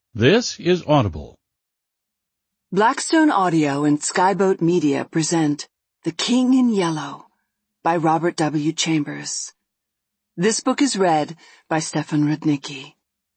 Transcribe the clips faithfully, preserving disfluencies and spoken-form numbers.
This is Audible. Blackstone Audio and Skyboat Media present The King in Yellow by Robert W. Chambers. This book is read by Stefan Rudnicki.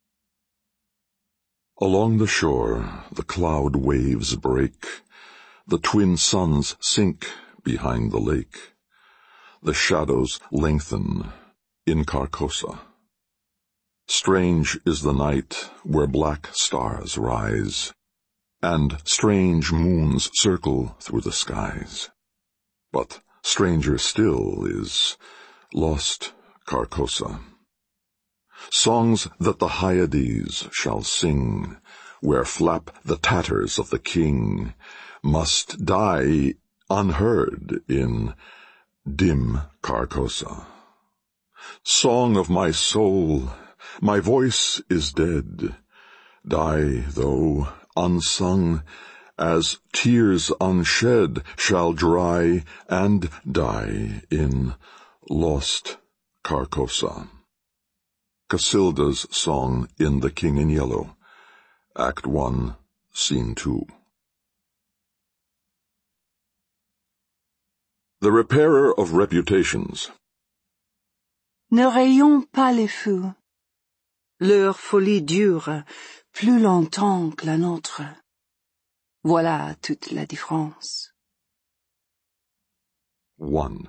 Along the shore, the cloud waves break. The twin suns sink behind the lake. The shadows lengthen in Carcosa. Strange is the night where black stars rise, and strange moons circle through the skies. But stranger still is lost Carcosa. Songs that the Hyades shall sing, where flap the tatters of the king, must die unheard in dim Carcosa. Song of my soul, my voice is dead, die though unsung, as tears unshed shall dry and die in lost Carcosa. Casilda's song in The King in Yellow, Act one, Scene two. The Repairer of Reputations. Ne rayons pas les feux. Leur folie dure plus longtemps que la nôtre. Voilà toute la différence. one.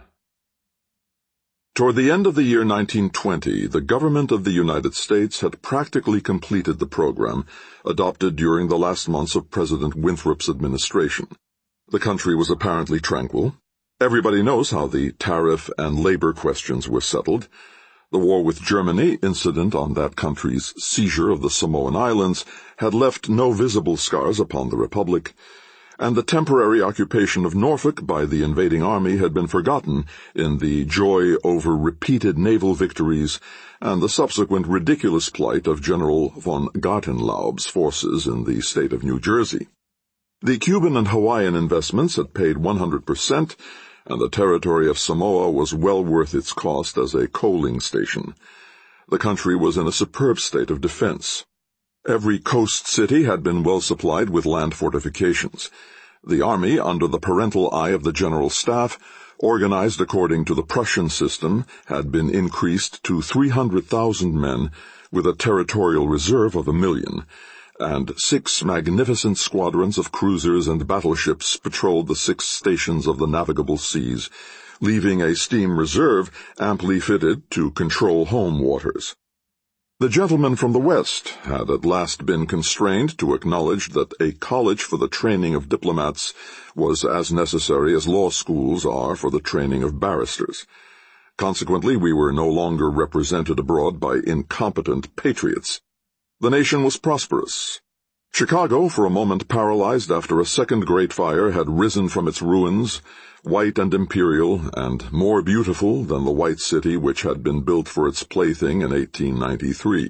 Toward the end of the year nineteen twenty, the government of the United States had practically completed the program adopted during the last months of President Winthrop's administration. The country was apparently tranquil. Everybody knows how the tariff and labor questions were settled. The war with Germany, incident on that country's seizure of the Samoan Islands, had left no visible scars upon the Republic, and the temporary occupation of Norfolk by the invading army had been forgotten in the joy over repeated naval victories and the subsequent ridiculous plight of General von Gartenlaub's forces in the state of New Jersey. The Cuban and Hawaiian investments had paid one hundred percent, and the territory of Samoa was well worth its cost as a coaling station. The country was in a superb state of defense. Every coast city had been well supplied with land fortifications. The army, under the parental eye of the General Staff, organized according to the Prussian system, had been increased to three hundred thousand men, with a territorial reserve of a million, and six magnificent squadrons of cruisers and battleships patrolled the six stations of the navigable seas, leaving a steam reserve amply fitted to control home waters. The gentlemen from the West had at last been constrained to acknowledge that a college for the training of diplomats was as necessary as law schools are for the training of barristers. Consequently, we were no longer represented abroad by incompetent patriots. The nation was prosperous. Chicago, for a moment paralyzed after a second great fire, had risen from its ruins, white and imperial, and more beautiful than the white city which had been built for its plaything in eighteen ninety-three.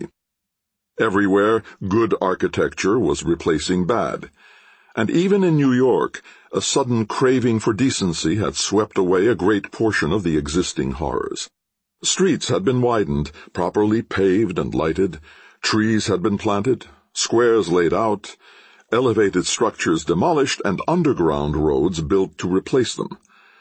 Everywhere, good architecture was replacing bad, and even in New York, a sudden craving for decency had swept away a great portion of the existing horrors. Streets had been widened, properly paved and lighted, trees had been planted, squares laid out, elevated structures demolished, and underground roads built to replace them.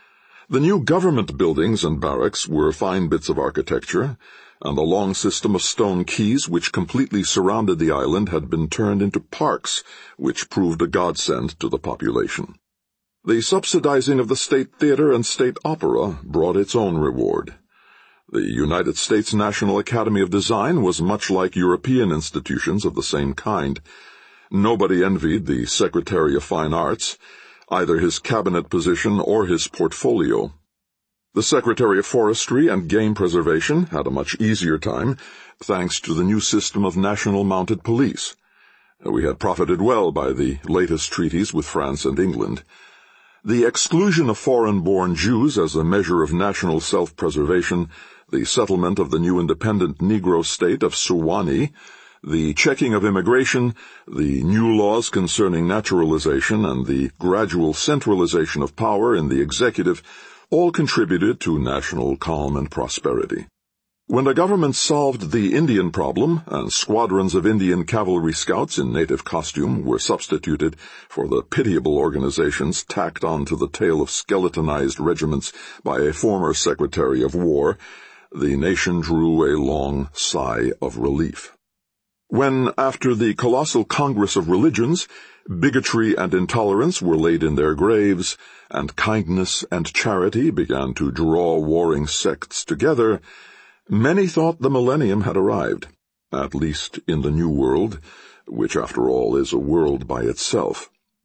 The new government buildings and barracks were fine bits of architecture, and the long system of stone quays which completely surrounded the island had been turned into parks, which proved a godsend to the population. The subsidizing of the State Theater and State Opera brought its own reward. The United States National Academy of Design was much like European institutions of the same kind. Nobody envied the Secretary of Fine Arts, either his cabinet position or his portfolio. The Secretary of Forestry and Game Preservation had a much easier time, thanks to the new system of national mounted police. We had profited well by the latest treaties with France and England. The exclusion of foreign-born Jews as a measure of national self-preservation, the settlement of the new independent Negro state of Suwannee, the checking of immigration, the new laws concerning naturalization, and the gradual centralization of power in the executive all contributed to national calm and prosperity. When the government solved the Indian problem, and squadrons of Indian cavalry scouts in native costume were substituted for the pitiable organizations tacked on to the tail of skeletonized regiments by a former Secretary of War, the nation drew a long sigh of relief. When, after the colossal Congress of Religions, bigotry and intolerance were laid in their graves, and kindness and charity began to draw warring sects together, many thought the millennium had arrived, at least in the New World, which after all is a world by itself.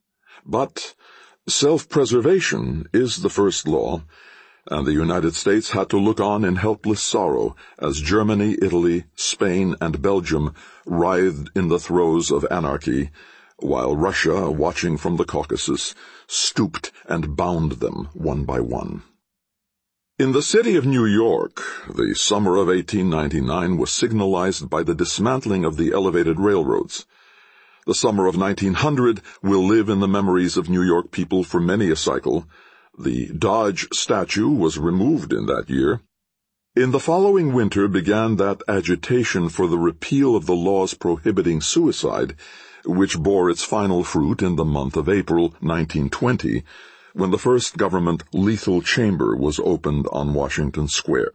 But self-preservation is the first law, and the United States had to look on in helpless sorrow as Germany, Italy, Spain, and Belgium writhed in the throes of anarchy, while Russia, watching from the Caucasus, stooped and bound them one by one. In the city of New York, the summer of eighteen ninety-nine was signalized by the dismantling of the elevated railroads. The summer of nineteen hundred will live in the memories of New York people for many a cycle. The Dodge statue was removed in that year. In the following winter began that agitation for the repeal of the laws prohibiting suicide, which bore its final fruit in the month of April nineteen twenty, when the first government lethal chamber was opened on Washington Square.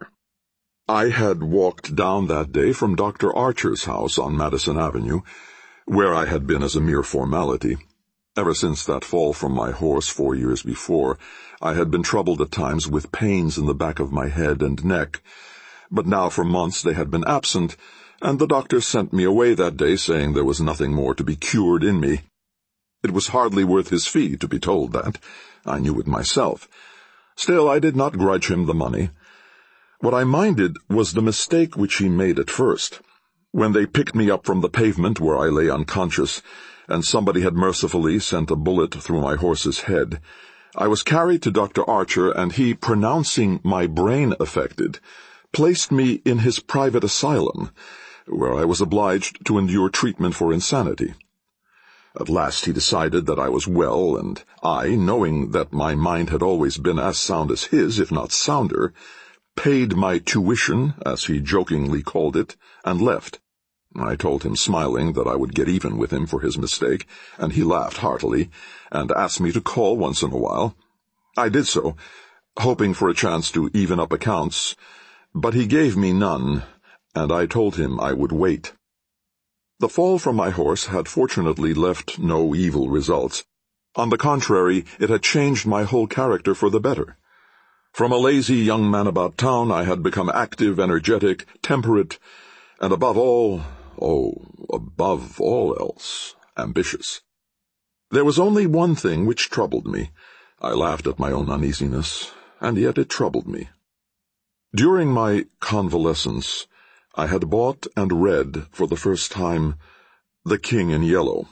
I had walked down that day from Doctor Archer's house on Madison Avenue, where I had been as a mere formality. Ever since that fall from my horse four years before, I had been troubled at times with pains in the back of my head and neck, but now for months they had been absent, and the doctor sent me away that day saying there was nothing more to be cured in me. It was hardly worth his fee to be told that. I knew it myself. Still, I did not grudge him the money. What I minded was the mistake which he made at first. When they picked me up from the pavement where I lay unconscious, and somebody had mercifully sent a bullet through my horse's head, I was carried to Doctor Archer, and he, pronouncing my brain affected, placed me in his private asylum, where I was obliged to endure treatment for insanity. At last he decided that I was well, and I, knowing that my mind had always been as sound as his, if not sounder, paid my tuition, as he jokingly called it, and left. I told him, smiling, that I would get even with him for his mistake, and he laughed heartily, and asked me to call once in a while. I did so, hoping for a chance to even up accounts, but he gave me none, and I told him I would wait. The fall from my horse had fortunately left no evil results. On the contrary, it had changed my whole character for the better. From a lazy young man about town, I had become active, energetic, temperate, and above all, oh, above all else, ambitious. There was only one thing which troubled me. I laughed at my own uneasiness, and yet it troubled me. During my convalescence, I had bought and read, for the first time, The King in Yellow.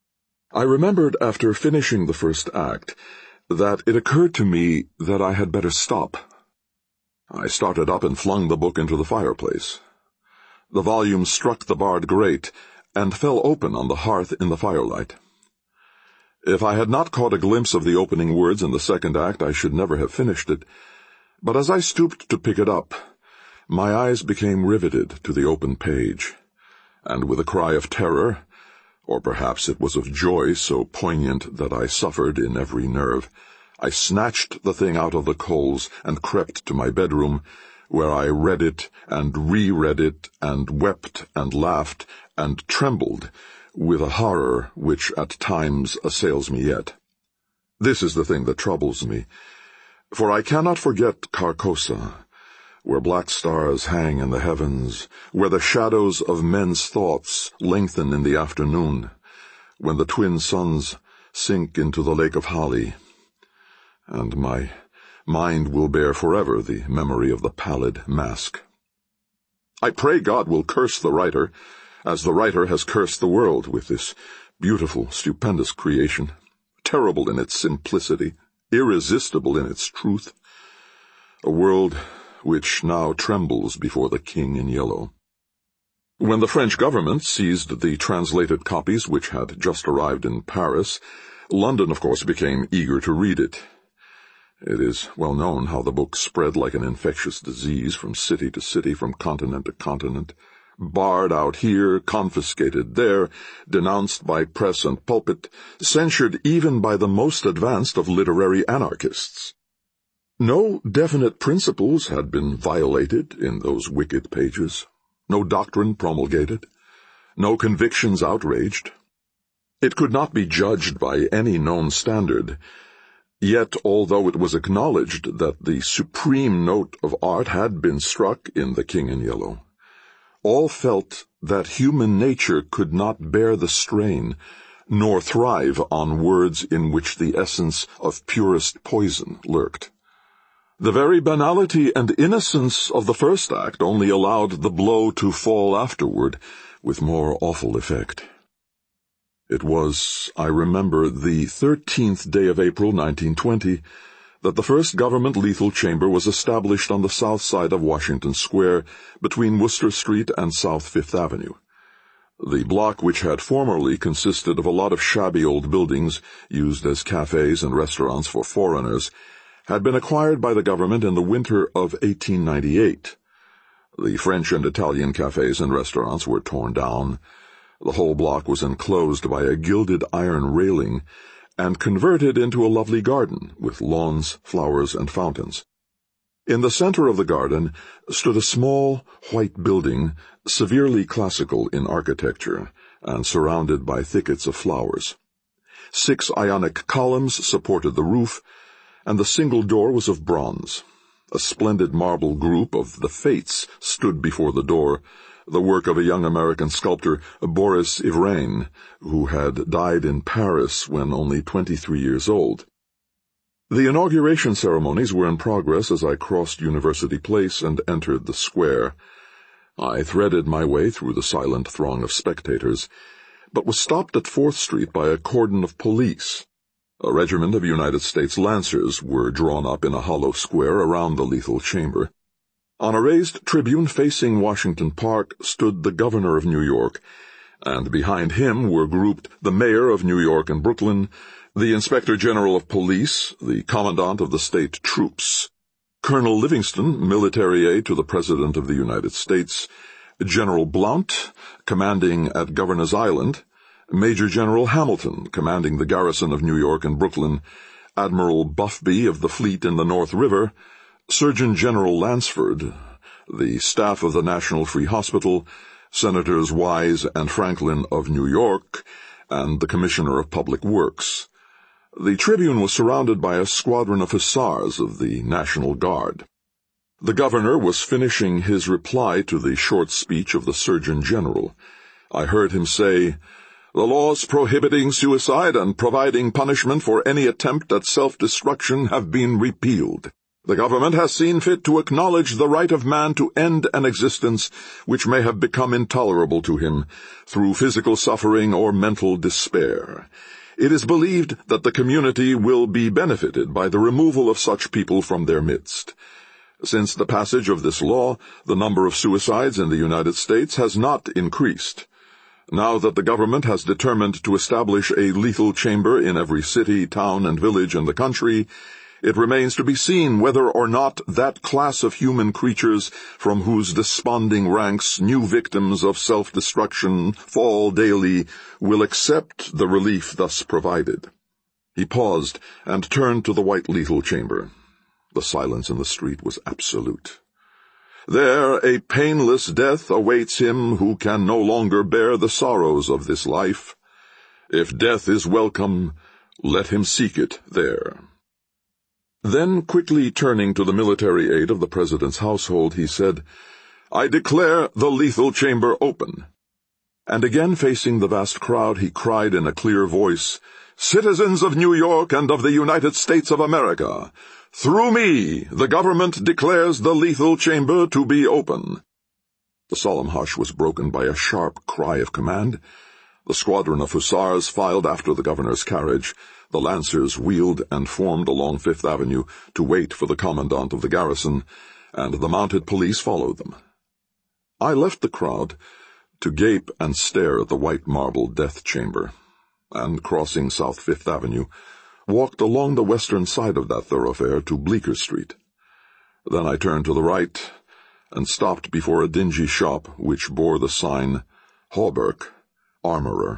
I remembered after finishing the first act that it occurred to me that I had better stop. I started up and flung the book into the fireplace. The volume struck the barred grate and fell open on the hearth in the firelight. If I had not caught a glimpse of the opening words in the second act, I should never have finished it. But as I stooped to pick it up, my eyes became riveted to the open page, and with a cry of terror, or perhaps it was of joy so poignant that I suffered in every nerve, I snatched the thing out of the coals and crept to my bedroom, where I read it and re-read it and wept and laughed and trembled with a horror which at times assails me yet. This is the thing that troubles me, for I cannot forget Carcosa, where black stars hang in the heavens, where the shadows of men's thoughts lengthen in the afternoon, when the twin suns sink into the lake of Hali, and my mind will bear forever the memory of the pallid mask. I pray God will curse the writer, as the writer has cursed the world with this beautiful, stupendous creation, terrible in its simplicity, irresistible in its truth, a world which now trembles before the King in Yellow. When the French government seized the translated copies which had just arrived in Paris, London, of course, became eager to read it. It is well known how the book spread like an infectious disease from city to city, from continent to continent, barred out here, confiscated there, denounced by press and pulpit, censured even by the most advanced of literary anarchists. No definite principles had been violated in those wicked pages, no doctrine promulgated, no convictions outraged. It could not be judged by any known standard. Yet, although it was acknowledged that the supreme note of art had been struck in The King in Yellow, all felt that human nature could not bear the strain, nor thrive on words in which the essence of purest poison lurked. The very banality and innocence of the first act only allowed the blow to fall afterward with more awful effect. It was, I remember, the thirteenth day of April, nineteen twenty, that the first government lethal chamber was established on the south side of Washington Square, between Wooster Street and South Fifth Avenue. The block, which had formerly consisted of a lot of shabby old buildings used as cafes and restaurants for foreigners, had been acquired by the government in the winter of eighteen ninety-eight. The French and Italian cafes and restaurants were torn down. The whole block was enclosed by a gilded iron railing and converted into a lovely garden with lawns, flowers, and fountains. In the center of the garden stood a small, white building, severely classical in architecture and surrounded by thickets of flowers. Six Ionic columns supported the roof, and the single door was of bronze. A splendid marble group of the Fates stood before the door, the work of a young American sculptor, Boris Ivrain, who had died in Paris when only twenty-three years old. The inauguration ceremonies were in progress as I crossed University Place and entered the square. I threaded my way through the silent throng of spectators, but was stopped at Fourth Street by a cordon of police. A regiment of United States Lancers were drawn up in a hollow square around the lethal chamber. On a raised tribune facing Washington Park stood the governor of New York, and behind him were grouped the mayor of New York and Brooklyn, the inspector general of police, the commandant of the state troops, Colonel Livingston, military aide to the President of the United States, General Blount, commanding at Governor's Island, Major General Hamilton, commanding the garrison of New York and Brooklyn, Admiral Buffby of the fleet in the North River, Surgeon General Lansford, the staff of the National Free Hospital, Senators Wise and Franklin of New York, and the Commissioner of Public Works. The tribune was surrounded by a squadron of hussars of the National Guard. The governor was finishing his reply to the short speech of the Surgeon General. I heard him say, "The laws prohibiting suicide and providing punishment for any attempt at self-destruction have been repealed. The government has seen fit to acknowledge the right of man to end an existence which may have become intolerable to him through physical suffering or mental despair. It is believed that the community will be benefited by the removal of such people from their midst. Since the passage of this law, the number of suicides in the United States has not increased. Now that the government has determined to establish a lethal chamber in every city, town, and village in the country, it remains to be seen whether or not that class of human creatures from whose desponding ranks new victims of self-destruction fall daily will accept the relief thus provided." He paused and turned to the white lethal chamber. The silence in the street was absolute. "There a painless death awaits him who can no longer bear the sorrows of this life. If death is welcome, let him seek it there." Then, quickly turning to the military aide of the President's household, he said, "I declare the lethal chamber open." And again facing the vast crowd, he cried in a clear voice, "Citizens of New York and of the United States of America, through me, the government declares the lethal chamber to be open." The solemn hush was broken by a sharp cry of command. The squadron of hussars filed after the governor's carriage. The Lancers wheeled and formed along Fifth Avenue to wait for the commandant of the garrison, and the mounted police followed them. I left the crowd to gape and stare at the white marble death chamber, and crossing South Fifth Avenue, walked along the western side of that thoroughfare to Bleecker Street. Then I turned to the right and stopped before a dingy shop which bore the sign, Hawberk, Armorer.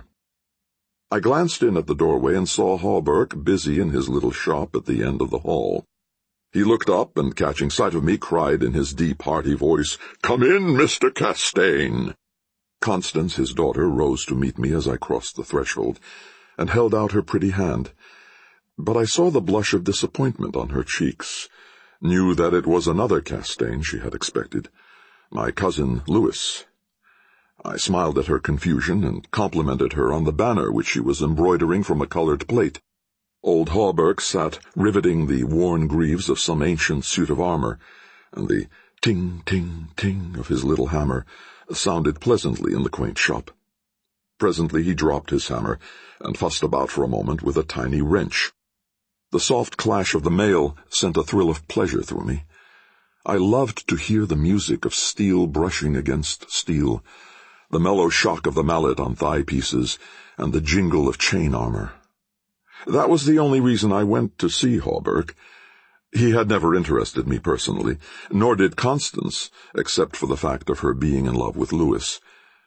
I glanced in at the doorway and saw Hawberk busy in his little shop at the end of the hall. He looked up and, catching sight of me, cried in his deep, hearty voice, "Come in, Mister Castaigne." Constance, his daughter, rose to meet me as I crossed the threshold, and held out her pretty hand. But I saw the blush of disappointment on her cheeks, knew that it was another Castaigne she had expected, my cousin Louis. I smiled at her confusion and complimented her on the banner which she was embroidering from a colored plate. Old Hawberk sat riveting the worn greaves of some ancient suit of armor, and the ting, ting, ting of his little hammer sounded pleasantly in the quaint shop. Presently he dropped his hammer and fussed about for a moment with a tiny wrench. The soft clash of the mail sent a thrill of pleasure through me. I loved to hear the music of steel brushing against steel, the mellow shock of the mallet on thigh pieces, and the jingle of chain armor. That was the only reason I went to see Hawberk. He had never interested me personally, nor did Constance, except for the fact of her being in love with Louis.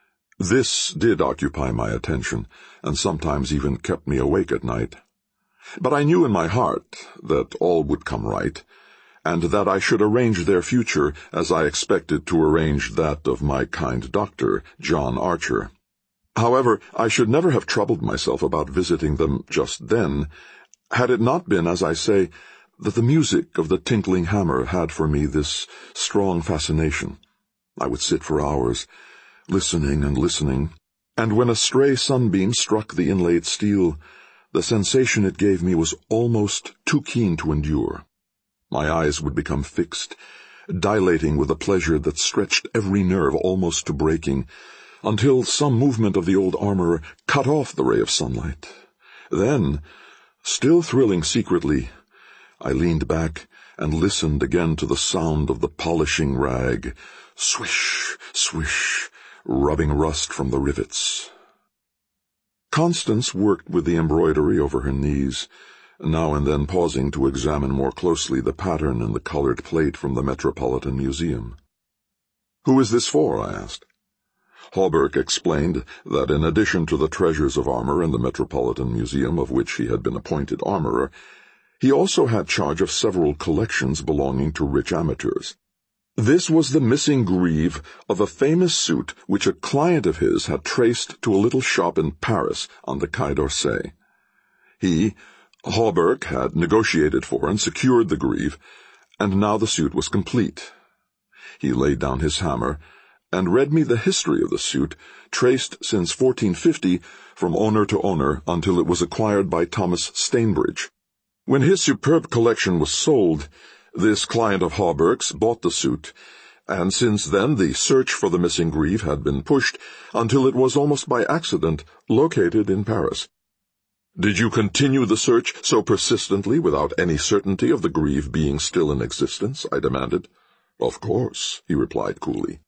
This did occupy my attention, and sometimes even kept me awake at night. But I knew in my heart that all would come right, and that I should arrange their future as I expected to arrange that of my kind doctor, John Archer. However, I should never have troubled myself about visiting them just then, had it not been, as I say, that the music of the tinkling hammer had for me this strong fascination. I would sit for hours, listening and listening, and when a stray sunbeam struck the inlaid steel, the sensation it gave me was almost too keen to endure. My eyes would become fixed, dilating with a pleasure that stretched every nerve almost to breaking, until some movement of the old armorer cut off the ray of sunlight. Then, still thrilling secretly, I leaned back and listened again to the sound of the polishing rag, swish, swish, rubbing rust from the rivets. Constance worked with the embroidery over her knees, now and then pausing to examine more closely the pattern in the colored plate from the Metropolitan Museum. "Who is this for?" I asked. Hawberk explained that in addition to the treasures of armor in the Metropolitan Museum, of which he had been appointed armorer, he also had charge of several collections belonging to rich amateurs. This was the missing greave of a famous suit which a client of his had traced to a little shop in Paris on the Quai d'Orsay. He, Hawberk, had negotiated for and secured the greave, and now the suit was complete. He laid down his hammer and read me the history of the suit, traced since fourteen fifty from owner to owner until it was acquired by Thomas Stainbridge. When his superb collection was sold, this client of Hawberk's bought the suit, and since then the search for the missing greave had been pushed until it was almost by accident located in Paris. "Did you continue the search so persistently without any certainty of the greave being still in existence?" I demanded. "Of course," he replied coolly.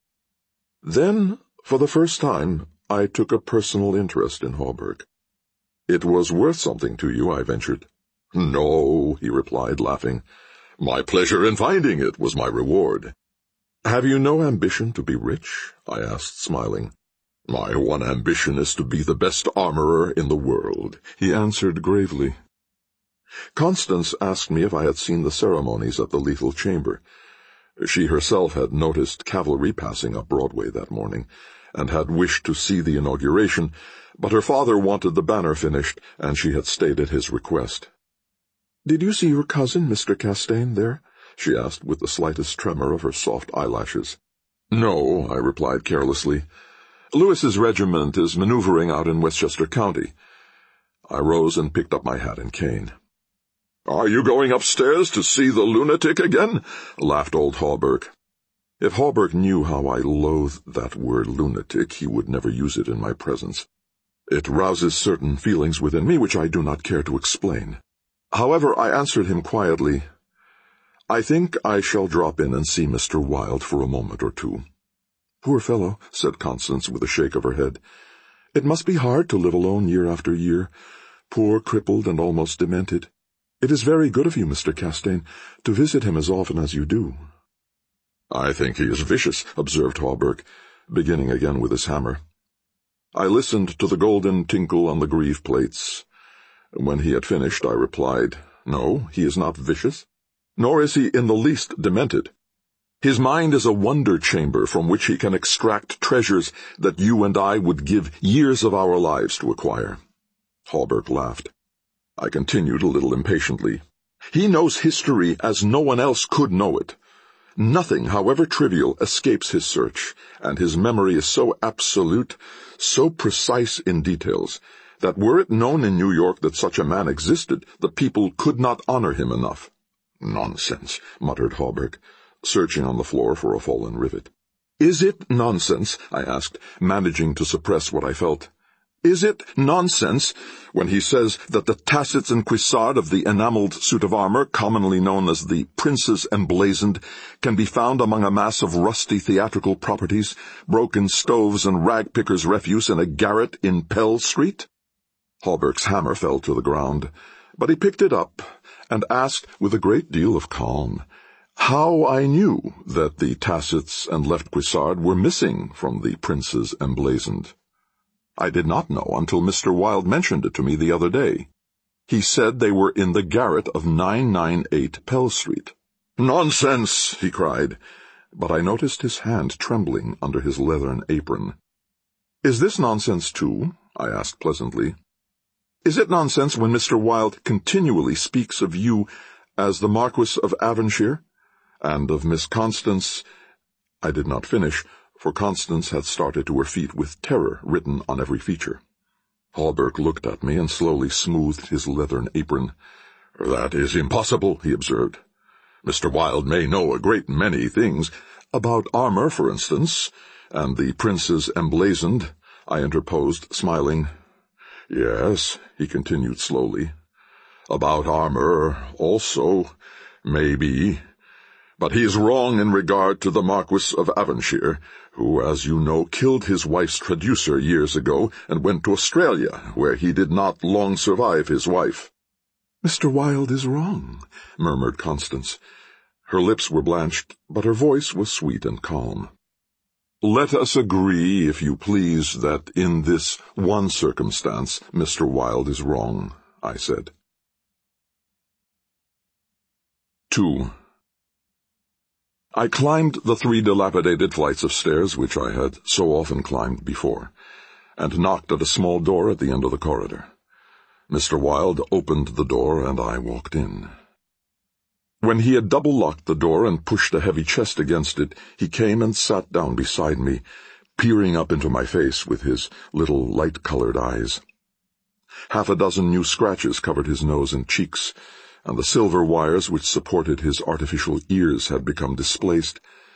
Then, for the first time, I took a personal interest in Hawberk. "It was worth something to you," I ventured. "No," he replied, laughing. "My pleasure in finding it was my reward." "Have you no ambition to be rich?" I asked, smiling. "My one ambition is to be the best armorer in the world," he answered gravely. Constance asked me if I had seen the ceremonies at the Lethal Chamber. She herself had noticed cavalry passing up Broadway that morning, and had wished to see the inauguration, but her father wanted the banner finished, and she had stayed at his request. "Did you see your cousin, Mister Castaigne, there?" she asked with the slightest tremor of her soft eyelashes. "No," I replied carelessly. "Louis's regiment is maneuvering out in Westchester County." I rose and picked up my hat and cane. "Are you going upstairs to see the lunatic again?" laughed old Hawberk. If Hawberk knew how I loathed that word lunatic, he would never use it in my presence. It rouses certain feelings within me which I do not care to explain. However, I answered him quietly, "I think I shall drop in and see Mister Wilde for a moment or two." "Poor fellow," said Constance with a shake of her head. "It must be hard to live alone year after year, poor, crippled, and almost demented." "It is very good of you, Mister Castaigne, to visit him as often as you do." "I think he is vicious," observed Hawberk, beginning again with his hammer. I listened to the golden tinkle on the greave plates. When he had finished, I replied, "No, he is not vicious, nor is he in the least demented. His mind is a wonder chamber from which he can extract treasures that you and I would give years of our lives to acquire." Hawberk laughed. I continued a little impatiently. "He knows history as no one else could know it. Nothing, however trivial, escapes his search, and his memory is so absolute, so precise in details, that were it known in New York that such a man existed, the people could not honor him enough." "Nonsense," muttered Hawberk, searching on the floor for a fallen rivet. "Is it nonsense?" I asked, managing to suppress what I felt. "Is it nonsense when he says that the tassets and cuissard of the enameled suit of armor, commonly known as the Prince's Emblazoned, can be found among a mass of rusty theatrical properties, broken stoves and rag-pickers' refuse in a garret in Pell Street?" Hawberk's hammer fell to the ground, but he picked it up and asked with a great deal of calm how I knew that the tassets and left cuissard were missing from the Prince's Emblazoned. I did not know until Mister Wilde mentioned it to me the other day. He said they were in the garret of nine ninety-eight Pell Street. "Nonsense!" he cried, but I noticed his hand trembling under his leathern apron. "Is this nonsense too?" I asked pleasantly. "Is it nonsense when Mister Wilde continually speaks of you as the Marquis of Avonshire, and of Miss Constance—" I did not finish, for Constance had started to her feet with terror written on every feature. Hawberk looked at me and slowly smoothed his leathern apron. "That is impossible," he observed. "Mister Wilde may know a great many things, about armor, for instance, and the Prince's Emblazoned," I interposed, smiling. "Yes," he continued slowly, "about armor also, maybe. But he is wrong in regard to the Marquis of Avonshire, who, as you know, killed his wife's traducer years ago and went to Australia, where he did not long survive his wife." "Mister Wilde is wrong," murmured Constance. Her lips were blanched, but her voice was sweet and calm. "Let us agree, if you please, that in this one circumstance Mister Wilde is wrong," I said. Two. I climbed the three dilapidated flights of stairs which I had so often climbed before, and knocked at a small door at the end of the corridor. Mister Wilde opened the door, and I walked in. When he had double-locked the door and pushed a heavy chest against it, he came and sat down beside me, peering up into my face with his little light-colored eyes. Half a dozen new scratches covered his nose and cheeks, and the silver wires which supported his artificial ears had become displaced.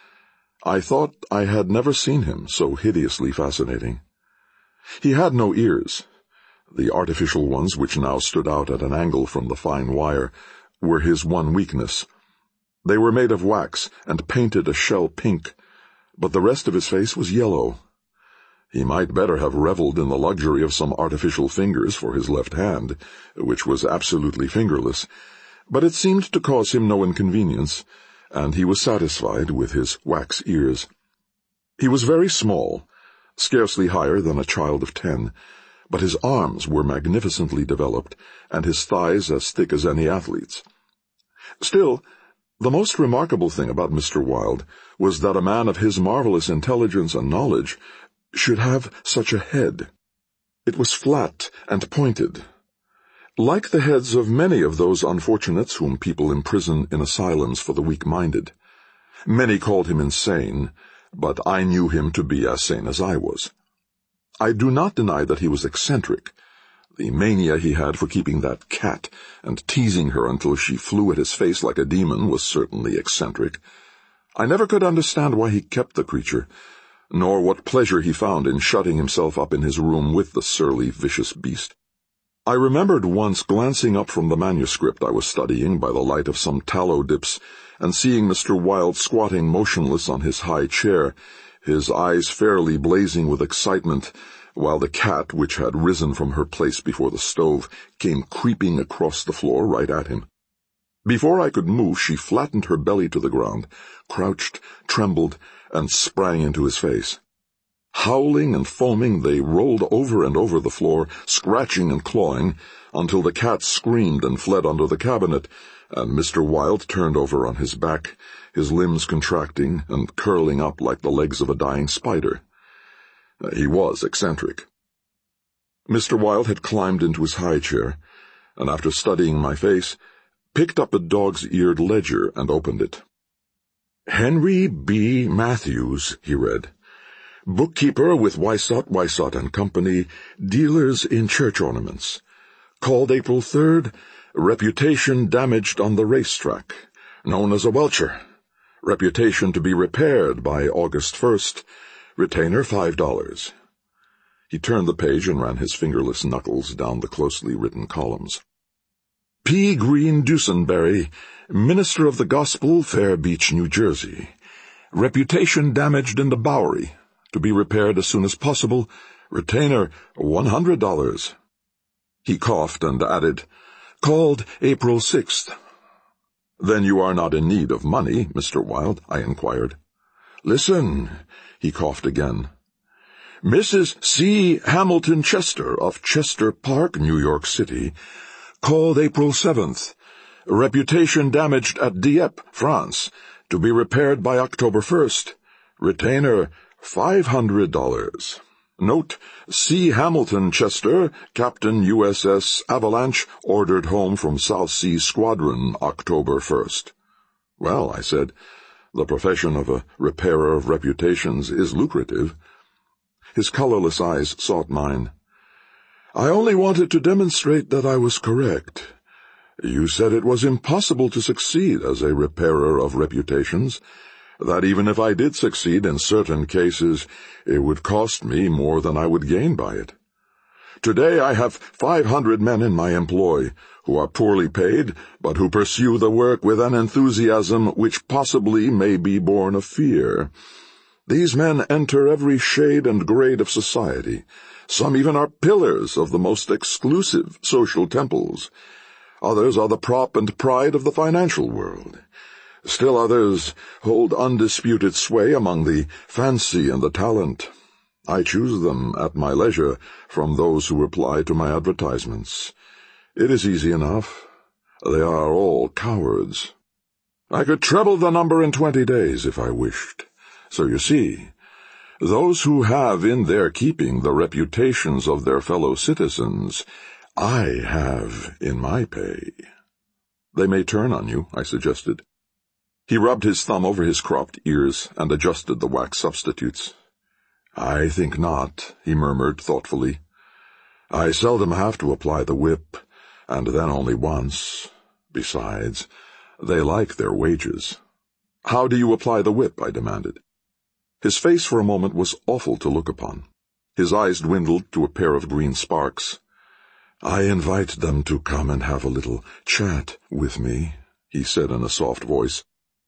I thought I had never seen him so hideously fascinating. He had no ears. The artificial ones, which now stood out at an angle from the fine wire, were his one weakness. They were made of wax and painted a shell pink, but the rest of his face was yellow. He might better have reveled in the luxury of some artificial fingers for his left hand, which was absolutely fingerless, but it seemed to cause him no inconvenience, and he was satisfied with his wax ears. He was very small, scarcely higher than a child of ten, but his arms were magnificently developed, and his thighs as thick as any athlete's. Still, the most remarkable thing about Mister Wilde was that a man of his marvelous intelligence and knowledge should have such a head. It was flat and pointed, like the heads of many of those unfortunates whom people imprison in asylums for the weak-minded. Many called him insane, but I knew him to be as sane as I was. I do not deny that he was eccentric. The mania he had for keeping that cat and teasing her until she flew at his face like a demon was certainly eccentric. I never could understand why he kept the creature, nor what pleasure he found in shutting himself up in his room with the surly, vicious beast. I remembered once glancing up from the manuscript I was studying by the light of some tallow dips and seeing Mister Wilde squatting motionless on his high chair, his eyes fairly blazing with excitement, while the cat, which had risen from her place before the stove, came creeping across the floor right at him. Before I could move, she flattened her belly to the ground, crouched, trembled, and sprang into his face. Howling and foaming, they rolled over and over the floor, scratching and clawing, until the cat screamed and fled under the cabinet, and Mister Wilde turned over on his back, his limbs contracting and curling up like the legs of a dying spider. He was eccentric. Mister Wilde had climbed into his high chair, and after studying my face, picked up a dog's-eared ledger and opened it. Henry B. Matthews, he read. Bookkeeper with Wysott, Wysott and Company, dealers in church ornaments. Called April third, reputation damaged on the racetrack, known as a welcher. Reputation to be repaired by August first, retainer five dollars. He turned the page and ran his fingerless knuckles down the closely written columns. P. Green Dusenberry, Minister of the Gospel, Fair Beach, New Jersey. Reputation damaged in the Bowery. To be repaired as soon as possible. Retainer one hundred dollars. He coughed and added, Called April sixth. Then you are not in need of money, Mister Wilde, I inquired. Listen, he coughed again. Missus C. Hamilton Chester of Chester Park, New York City, called April seventh. Reputation damaged at Dieppe, France. To be repaired by October first. Retainer five hundred dollars. Note, C. Hamilton Chester, Captain U S S Avalanche, ordered home from South Sea Squadron, October first. Well, I said, the profession of a repairer of reputations is lucrative. His colorless eyes sought mine. I only wanted to demonstrate that I was correct. You said it was impossible to succeed as a repairer of reputations, that even if I did succeed in certain cases, it would cost me more than I would gain by it. Today I have five hundred men in my employ, who are poorly paid, but who pursue the work with an enthusiasm which possibly may be born of fear. These men enter every shade and grade of society. Some even are pillars of the most exclusive social temples. Others are the prop and pride of the financial world. Still others hold undisputed sway among the fancy and the talent. I choose them at my leisure from those who reply to my advertisements. It is easy enough. They are all cowards. I could treble the number in twenty days if I wished. So you see, those who have in their keeping the reputations of their fellow citizens, I have in my pay. They may turn on you, I suggested. He rubbed his thumb over his cropped ears and adjusted the wax substitutes. I think not, he murmured thoughtfully. I seldom have to apply the whip, and then only once. Besides, they like their wages. How do you apply the whip? I demanded. His face for a moment was awful to look upon. His eyes dwindled to a pair of green sparks. I invite them to come and have a little chat with me, he said in a soft voice.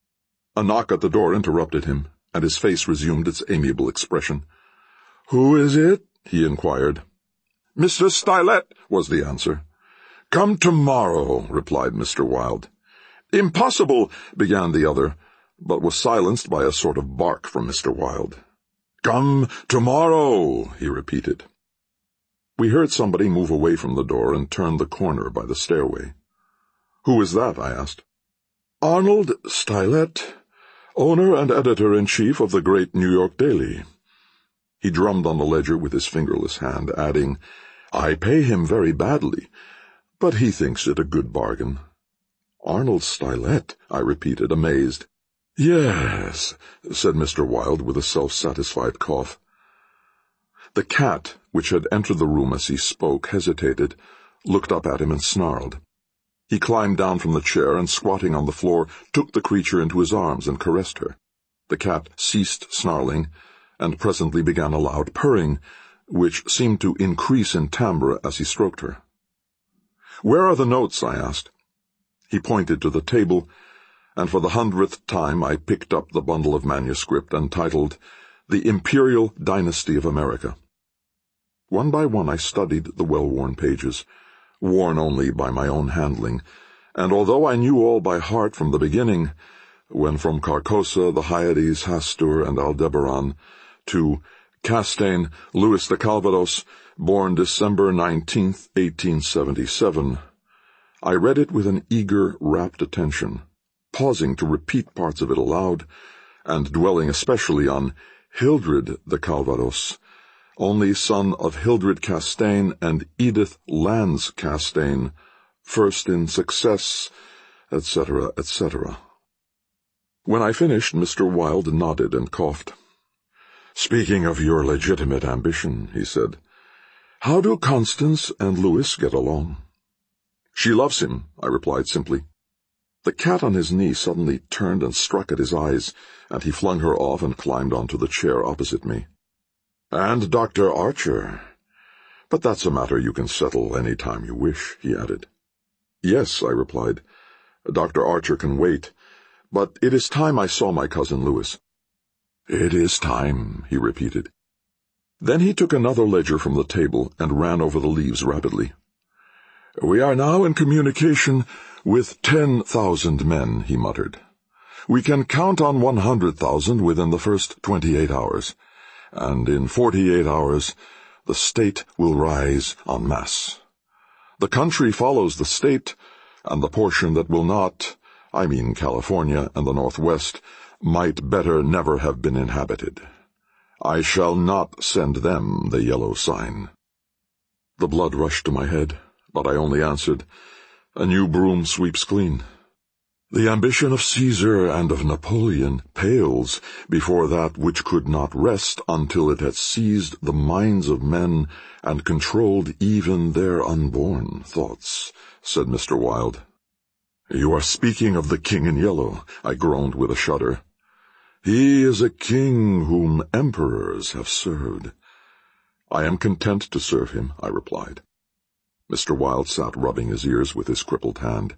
A knock at the door interrupted him, and his face resumed its amiable expression. Who is it? He inquired. Mister Stylet, was the answer. Come tomorrow, replied Mister Wilde. Impossible, began the other, but was silenced by a sort of bark from Mister Wilde. Come tomorrow, he repeated. We heard somebody move away from the door and turn the corner by the stairway. Who is that? I asked. Arnold Stylet, owner and editor-in-chief of the great New York Daily. He drummed on the ledger with his fingerless hand, adding, I pay him very badly, but he thinks it a good bargain. Arnold Stylet, I repeated, amazed. Yes, said Mister Wilde with a self-satisfied cough. The cat, which had entered the room as he spoke, hesitated, looked up at him and snarled. He climbed down from the chair and, squatting on the floor, took the creature into his arms and caressed her. The cat ceased snarling, and presently began a loud purring, which seemed to increase in timbre as he stroked her. Where are the notes? I asked. He pointed to the table, and for the hundredth time I picked up the bundle of manuscript entitled The Imperial Dynasty of America. One by one I studied the well-worn pages, worn only by my own handling, and although I knew all by heart from the beginning, when from Carcosa, the Hyades, Hastur, and Aldebaran, to Castaigne, Louis de Calvados, born December nineteenth, eighteen seventy-seven, I read it with an eager, rapt attention, pausing to repeat parts of it aloud, and dwelling especially on Hildred de Calvados, only son of Hildred Castaigne and Edith Lands Castaigne, first in success, et cetera, et cetera. When I finished, Mister Wilde nodded and coughed. "Speaking of your legitimate ambition," he said, "how do Constance and Louis get along?" "She loves him," I replied simply. The cat on his knee suddenly turned and struck at his eyes, and he flung her off and climbed onto the chair opposite me. "And Doctor Archer. But that's a matter you can settle any time you wish," he added. "Yes," I replied. "Doctor Archer can wait, but it is time I saw my cousin Louis." "It is time," he repeated. Then he took another ledger from the table and ran over the leaves rapidly. "We are now in communication with ten thousand men," he muttered. "We can count on one hundred thousand within the first twenty-eight hours, and in forty-eight hours the state will rise en masse. The country follows the state, and the portion that will not, I mean California and the Northwest, might better never have been inhabited. I shall not send them the yellow sign." The blood rushed to my head, but I only answered, "A new broom sweeps clean." The ambition of Caesar and of Napoleon pales before that which could not rest until it had seized the minds of men and controlled even their unborn thoughts, said Mister Wilde. "You are speaking of the King in Yellow," I groaned with a shudder. "He is a king whom emperors have served." "I am content to serve him," I replied. Mister Wilde sat rubbing his ears with his crippled hand.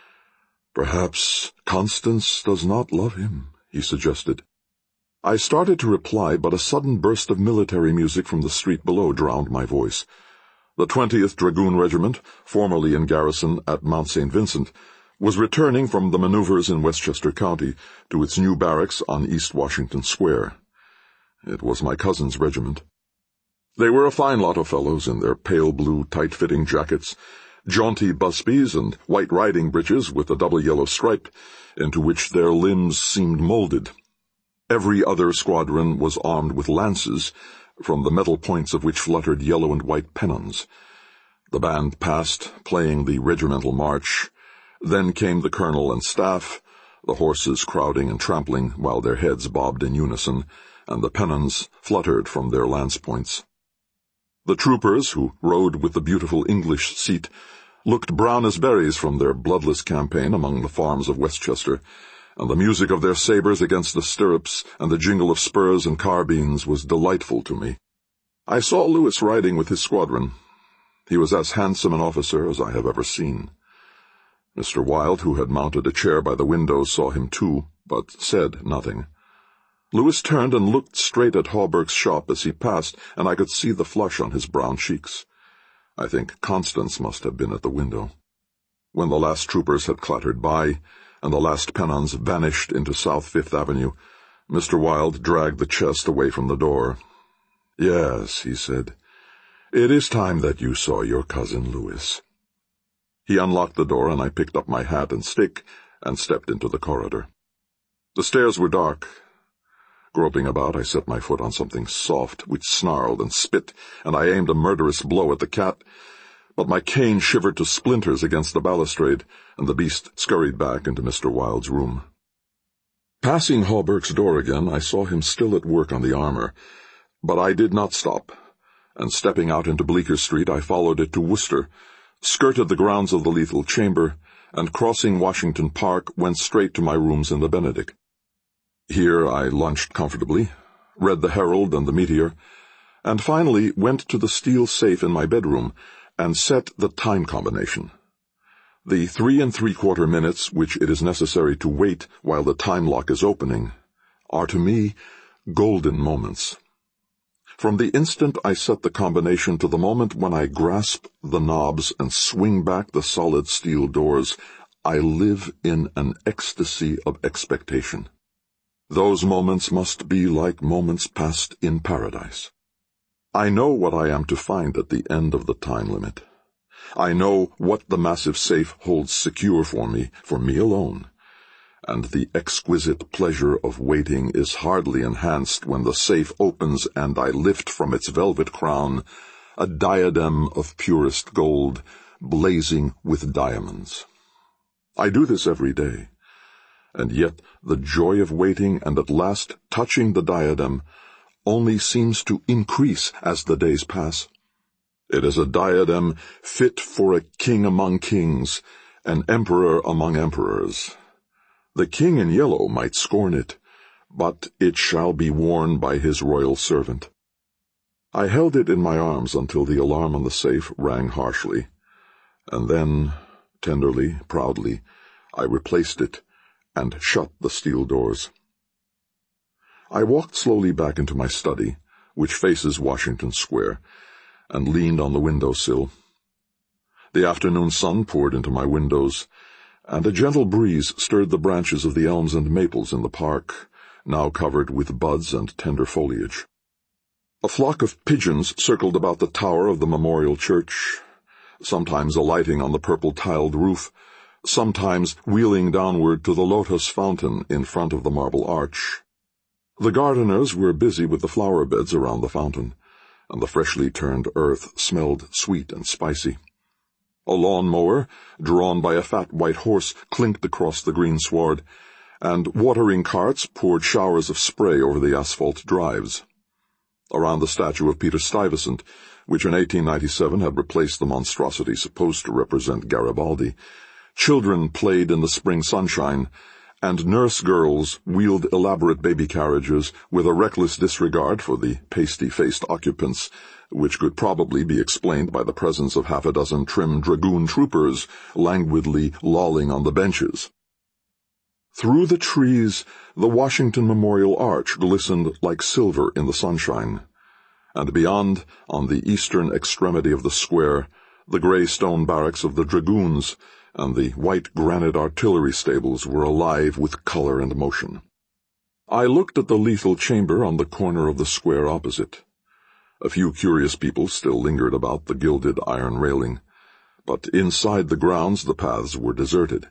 "Perhaps Constance does not love him," he suggested. I started to reply, but a sudden burst of military music from the street below drowned my voice. The twentieth Dragoon Regiment, formerly in garrison at Mount Saint Vincent, was returning from the maneuvers in Westchester County to its new barracks on East Washington Square. It was my cousin's regiment. They were a fine lot of fellows in their pale blue, tight-fitting jackets, jaunty busbies, and white riding breeches with a double yellow stripe, into which their limbs seemed molded. Every other squadron was armed with lances, from the metal points of which fluttered yellow and white pennons. The band passed, playing the regimental march. Then came the colonel and staff, the horses crowding and trampling while their heads bobbed in unison, and the pennons fluttered from their lance points. The troopers, who rode with the beautiful English seat, looked brown as berries from their bloodless campaign among the farms of Westchester, and the music of their sabres against the stirrups and the jingle of spurs and carbines was delightful to me. I saw Louis riding with his squadron. He was as handsome an officer as I have ever seen. Mister Wilde, who had mounted a chair by the window, saw him too, but said nothing. Louis turned and looked straight at Hawberk's shop as he passed, and I could see the flush on his brown cheeks. I think Constance must have been at the window. When the last troopers had clattered by, and the last pennons vanished into South Fifth Avenue, Mister Wilde dragged the chest away from the door. "Yes," he said, "it is time that you saw your cousin Louis." He unlocked the door, and I picked up my hat and stick and stepped into the corridor. The stairs were dark. Groping about, I set my foot on something soft, which snarled and spit, and I aimed a murderous blow at the cat, but my cane shivered to splinters against the balustrade, and the beast scurried back into Mister Wilde's room. Passing Hawberk's door again, I saw him still at work on the armor, but I did not stop, and stepping out into Bleecker Street, I followed it to Worcester, skirted the grounds of the Lethal Chamber, and crossing Washington Park, went straight to my rooms in the Benedict. Here I lunched comfortably, read the Herald and the Meteor, and finally went to the steel safe in my bedroom and set the time combination. The three and three-quarter minutes which it is necessary to wait while the time lock is opening are to me golden moments. From the instant I set the combination to the moment when I grasp the knobs and swing back the solid steel doors, I live in an ecstasy of expectation. Those moments must be like moments passed in paradise. I know what I am to find at the end of the time limit. I know what the massive safe holds secure for me, for me alone. And the exquisite pleasure of waiting is hardly enhanced when the safe opens and I lift from its velvet crown a diadem of purest gold, blazing with diamonds. I do this every day, and yet the joy of waiting and at last touching the diadem only seems to increase as the days pass. It is a diadem fit for a king among kings, an emperor among emperors. The king in yellow might scorn it, but it shall be worn by his royal servant. I held it in my arms until the alarm on the safe rang harshly, and then, tenderly, proudly, I replaced it and shut the steel doors. I walked slowly back into my study, which faces Washington Square, and leaned on the window-sill. The afternoon sun poured into my windows, and a gentle breeze stirred the branches of the elms and maples in the park, now covered with buds and tender foliage. A flock of pigeons circled about the tower of the memorial church, sometimes alighting on the purple-tiled roof, sometimes wheeling downward to the lotus fountain in front of the marble arch. The gardeners were busy with the flower beds around the fountain, and the freshly turned earth smelled sweet and spicy. A lawn-mower, drawn by a fat white horse, clinked across the green sward, and watering carts poured showers of spray over the asphalt drives. Around the statue of Peter Stuyvesant, which in eighteen ninety-seven had replaced the monstrosity supposed to represent Garibaldi, children played in the spring sunshine, and nurse girls wheeled elaborate baby carriages with a reckless disregard for the pasty-faced occupants, which could probably be explained by the presence of half a dozen trim dragoon troopers languidly lolling on the benches. Through the trees, the Washington Memorial Arch glistened like silver in the sunshine, and beyond, on the eastern extremity of the square, the gray stone barracks of the dragoons and the white granite artillery stables were alive with color and motion. I looked at the lethal chamber on the corner of the square opposite. A few curious people still lingered about the gilded iron railing, but inside the grounds the paths were deserted.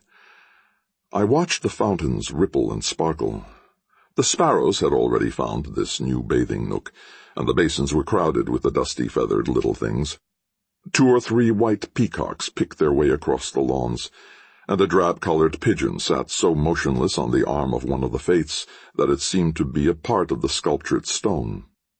I watched the fountains ripple and sparkle. The sparrows had already found this new bathing nook, and the basins were crowded with the dusty-feathered little things. Two or three white peacocks picked their way across the lawns, and a drab-colored pigeon sat so motionless on the arm of one of the fates that it seemed to be a part of the sculptured stone.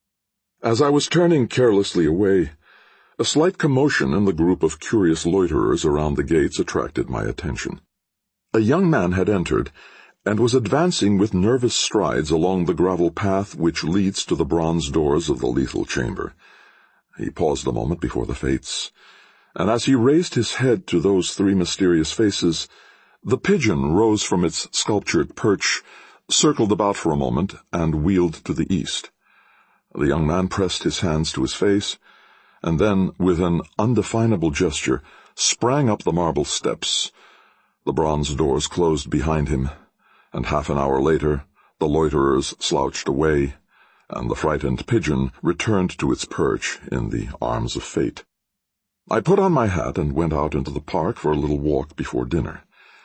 As I was turning carelessly away, a slight commotion in the group of curious loiterers around the gates attracted my attention. A young man had entered, and was advancing with nervous strides along the gravel path which leads to the bronze doors of the lethal chamber. He paused a moment before the fates, and as he raised his head to those three mysterious faces, the pigeon rose from its sculptured perch, circled about for a moment, and wheeled to the east. The young man pressed his hands to his face, and then, with an undefinable gesture, sprang up the marble steps. The bronze doors closed behind him, and half an hour later the loiterers slouched away, and the frightened pigeon returned to its perch in the arms of fate. I put on my hat and went out into the park for a little walk before dinner.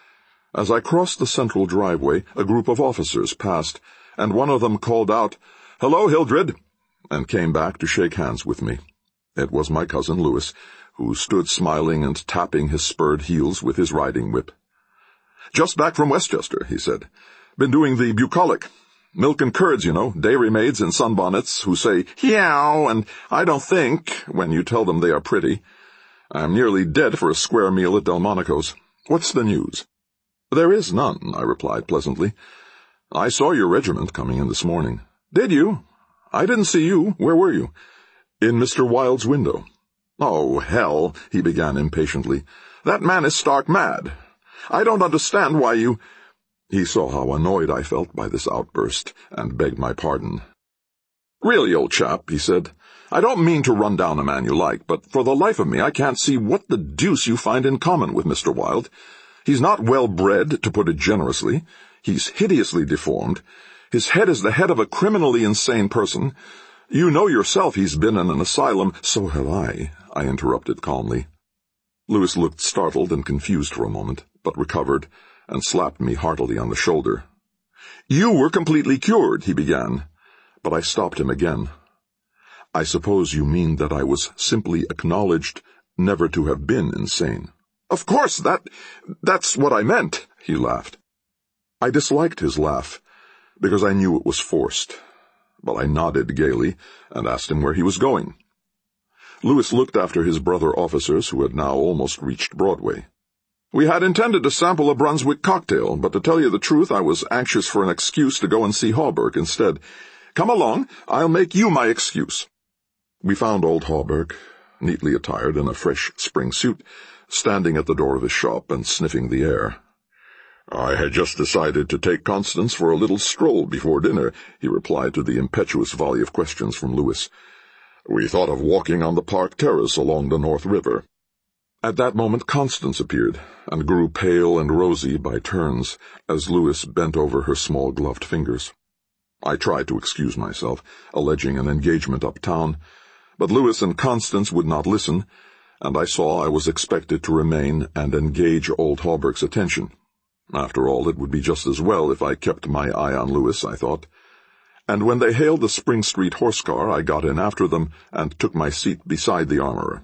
As I crossed the central driveway, a group of officers passed, and one of them called out, "Hello, Hildred," and came back to shake hands with me. It was my cousin Louis, who stood smiling and tapping his spurred heels with his riding whip. "Just back from Westchester," he said. "Been doing the bucolic. Milk and curds, you know, dairymaids in sunbonnets who say, 'Yow,' and I don't think, when you tell them they are pretty. I'm nearly dead for a square meal at Delmonico's. What's the news?" "There is none," I replied pleasantly. "I saw your regiment coming in this morning." "Did you? I didn't see you. Where were you?" "In Mister Wilde's window." "Oh, hell," he began impatiently. "That man is stark mad. I don't understand why you—" He saw how annoyed I felt by this outburst, and begged my pardon. "Really, old chap," he said, "I don't mean to run down a man you like, but for the life of me I can't see what the deuce you find in common with Mister Wilde. He's not well-bred, to put it generously. He's hideously deformed. His head is the head of a criminally insane person. You know yourself he's been in an asylum." "So have I," I interrupted calmly. Louis looked startled and confused for a moment, but recovered and slapped me heartily on the shoulder. "You were completely cured," he began, but I stopped him again. "I suppose you mean that I was simply acknowledged never to have been insane." "Of course, that, that's what I meant," he laughed. I disliked his laugh, because I knew it was forced, but I nodded gaily and asked him where he was going. Louis looked after his brother officers, who had now almost reached Broadway. "We had intended to sample a Brunswick cocktail, but to tell you the truth, I was anxious for an excuse to go and see Hawberk instead. Come along, I'll make you my excuse." We found old Hawberk, neatly attired in a fresh spring suit, standing at the door of his shop and sniffing the air. "I had just decided to take Constance for a little stroll before dinner," he replied to the impetuous volley of questions from Louis. "We thought of walking on the park terrace along the North River." At that moment Constance appeared, and grew pale and rosy by turns as Louis bent over her small gloved fingers. I tried to excuse myself, alleging an engagement uptown, but Louis and Constance would not listen, and I saw I was expected to remain and engage old Hawberk's attention. After all, it would be just as well if I kept my eye on Louis, I thought. And when they hailed the Spring Street horse car, I got in after them and took my seat beside the armorer.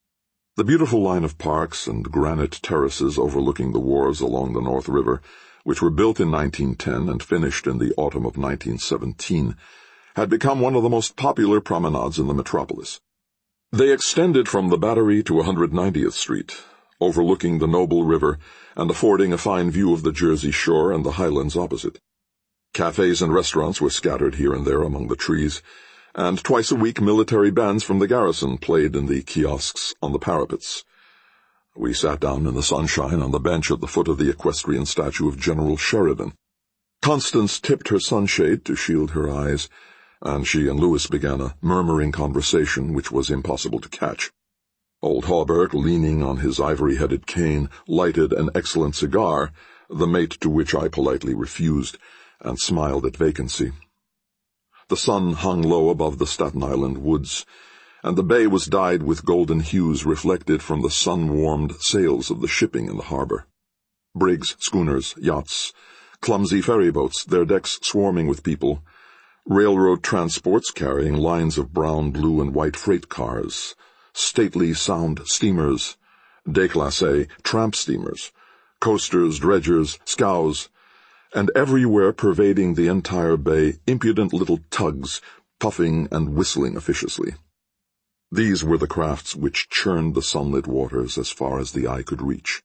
The beautiful line of parks and granite terraces overlooking the wharves along the North River, which were built in nineteen ten and finished in the autumn of nineteen seventeen, had become one of the most popular promenades in the metropolis. They extended from the Battery to one hundred ninetieth Street, overlooking the noble river and affording a fine view of the Jersey shore and the highlands opposite. Cafes and restaurants were scattered here and there among the trees, and twice a week military bands from the garrison played in the kiosks on the parapets. We sat down in the sunshine on the bench at the foot of the equestrian statue of General Sheridan. Constance tipped her sunshade to shield her eyes, and she and Louis began a murmuring conversation which was impossible to catch. Old Hawberk, leaning on his ivory-headed cane, lighted an excellent cigar, the mate to which I politely refused, and smiled at vacancy. The sun hung low above the Staten Island woods, and the bay was dyed with golden hues reflected from the sun-warmed sails of the shipping in the harbor. Brigs, schooners, yachts, clumsy ferryboats, their decks swarming with people, railroad transports carrying lines of brown, blue, and white freight cars, stately sound steamers, déclassé tramp steamers, coasters, dredgers, scows, and everywhere pervading the entire bay impudent little tugs, puffing and whistling officiously. These were the crafts which churned the sunlit waters as far as the eye could reach.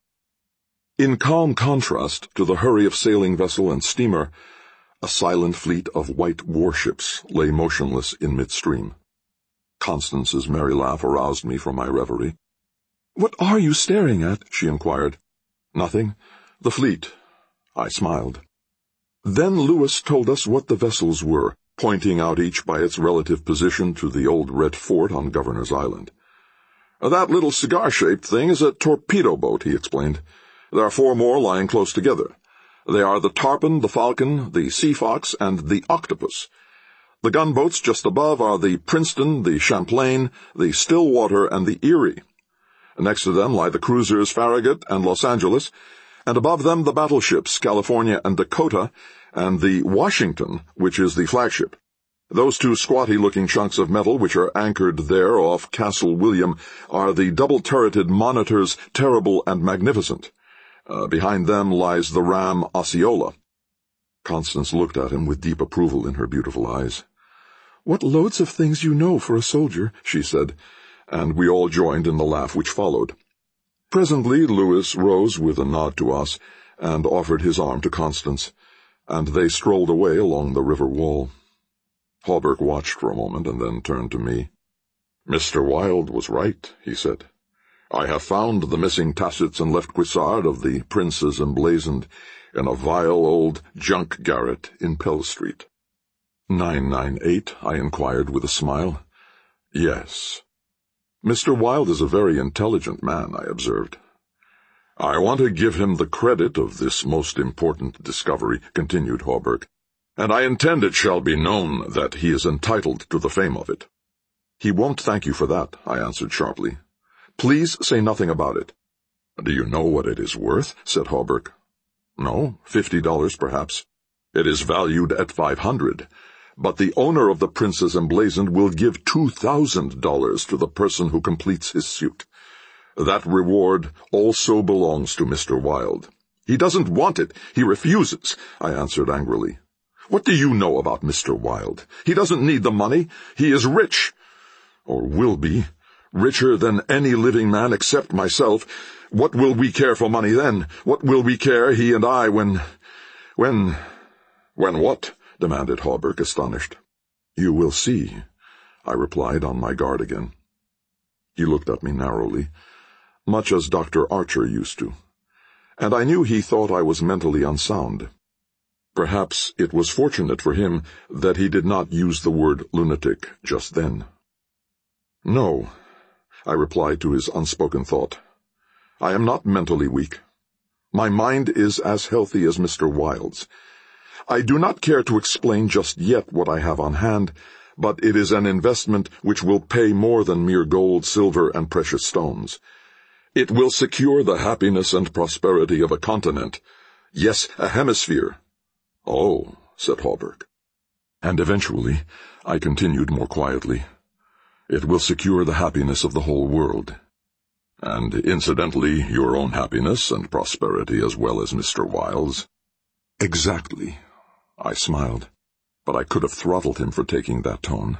In calm contrast to the hurry of sailing vessel and steamer, a silent fleet of white warships lay motionless in midstream. Constance's merry laugh aroused me from my reverie. "What are you staring at?" she inquired. "Nothing. The fleet." I smiled. Then Louis told us what the vessels were, pointing out each by its relative position to the old red fort on Governor's Island. "That little cigar-shaped thing is a torpedo boat," he explained. "There are four more lying close together. They are the Tarpon, the Falcon, the Sea Fox, and the Octopus. The gunboats just above are the Princeton, the Champlain, the Stillwater, and the Erie. Next to them lie the cruisers Farragut and Los Angeles, and above them the battleships California and Dakota, and the Washington, which is the flagship. Those two squatty-looking chunks of metal which are anchored there off Castle William are the double-turreted monitors Terrible and Magnificent. Uh, behind them lies the ram Osceola." Constance looked at him with deep approval in her beautiful eyes. "What loads of things you know for a soldier," she said, and we all joined in the laugh which followed. Presently Louis rose with a nod to us and offered his arm to Constance, and they strolled away along the river wall. Hawberk watched for a moment and then turned to me. "Mister Wilde was right," he said. "I have found the missing tassets and left cuissard of the Princes Emblazoned in a vile old junk garret in Pell Street." nine ninety-eight, I inquired with a smile. "Yes." "Mister Wilde is a very intelligent man," I observed. "I want to give him the credit of this most important discovery," continued Hawberk, "and I intend it shall be known that he is entitled to the fame of it." "He won't thank you for that," I answered sharply. "Please say nothing about it." "Do you know what it is worth?" said Hawberk. "No, fifty dollars perhaps. It is valued at five hundred, but the owner of the Princess Emblazoned will give two thousand dollars to the person who completes his suit. That reward also belongs to Mister Wilde." "He doesn't want it. He refuses," I answered angrily. "What do you know about Mister Wilde? He doesn't need the money. He is rich, or will be, richer than any living man except myself. What will we care for money then? What will we care, he and I, when... when... when what?" demanded Hawberk, astonished. "You will see," I replied, on my guard again. He looked at me narrowly, much as Doctor Archer used to, and I knew he thought I was mentally unsound. Perhaps it was fortunate for him that he did not use the word lunatic just then. "No," I replied to his unspoken thought. "I am not mentally weak. My mind is as healthy as Mister Wilde's. I do not care to explain just yet what I have on hand, but it is an investment which will pay more than mere gold, silver, and precious stones. It will secure the happiness and prosperity of a continent. Yes, a hemisphere." "Oh," said Hawberk. "And eventually," I continued more quietly, "it will secure the happiness of the whole world. And, incidentally, your own happiness and prosperity as well as Mister Wilde's." "Exactly." I smiled, but I could have throttled him for taking that tone.